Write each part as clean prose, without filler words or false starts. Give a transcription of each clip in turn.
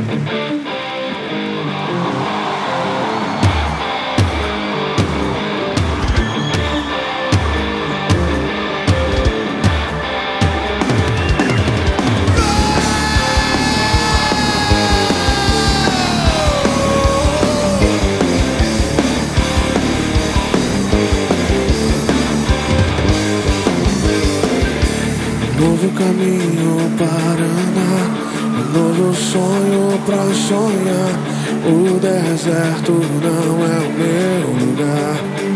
Novo caminho para andar, um novo sonho pra sonhar. O deserto não é o meu lugar.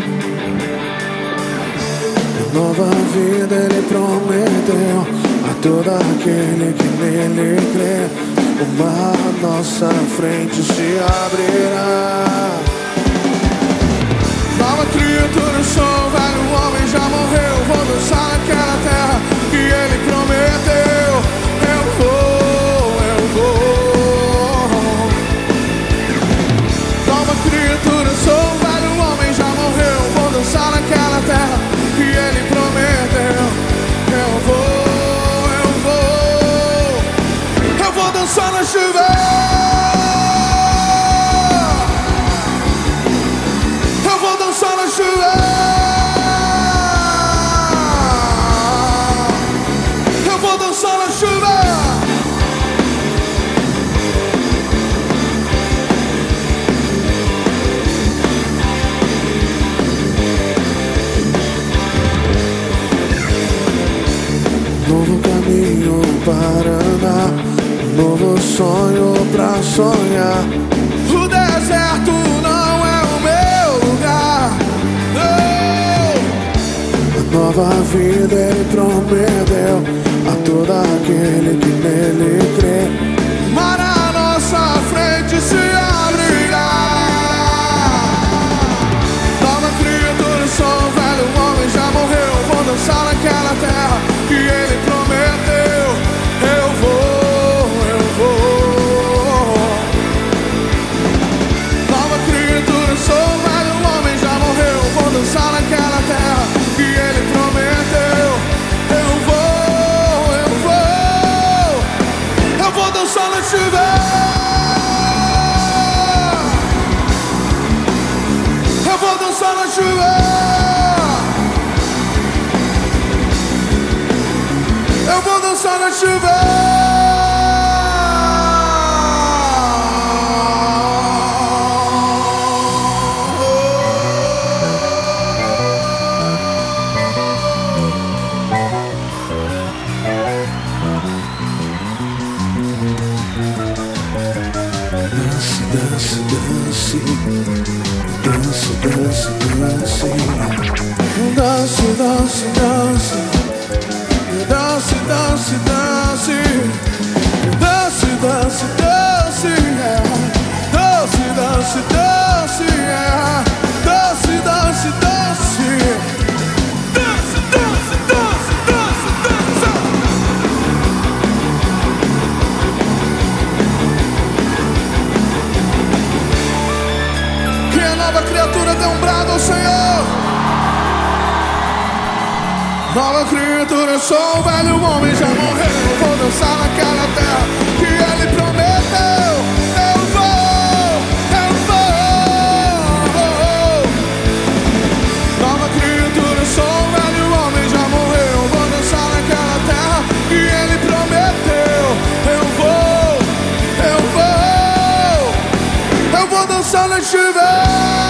Nova vida ele prometeu a todo aquele que nele crê. O mar à nossa frente se abrirá. Nova criatura sou, velho homem já morreu. Vou dançar naquela terra que ele prometeu. Eu vou. Nova criatura sou, velho homem já morreu. Vou dançar naquela terra que ele prometeu. Eu vou dançar na chuva. Eu vou dançar na chuva. Eu vou dançar na chuva. Novo caminho para andar, um novo sonho pra sonhar. O deserto não é o meu lugar. A nova vida ele prometeu a todo aquele que nele crê. Mar à nossa frente se abrirá. Nova criatura sou, velho homem já morreu. Vou dançar naquela terra que ele prometeu. Eu vou. Nova criatura sou, velho homem já morreu. Vou dançar naquela terra que ele prometeu. Eu vou dançar na chuva. Eu vou dançar na chuva. Eu vou dançar na chuva. Dance, dance, dance. Dance, dance, dance. Dance, dance, dance. Dance, dance, dance. Dance, dance, dance, yeah. Dance, dance, dance, yeah. Dance, dance, dance. Dance, dance, dance, dance, dance. Que a nova criatura dê um brado ao Senhor. Nova criatura sou, velho homem já morreu. Vou dançar naquela terra que ele prometeu. Eu vou. Nova criatura sou, velho homem já morreu. Vou dançar naquela terra que ele prometeu. Eu vou dançar na chuva.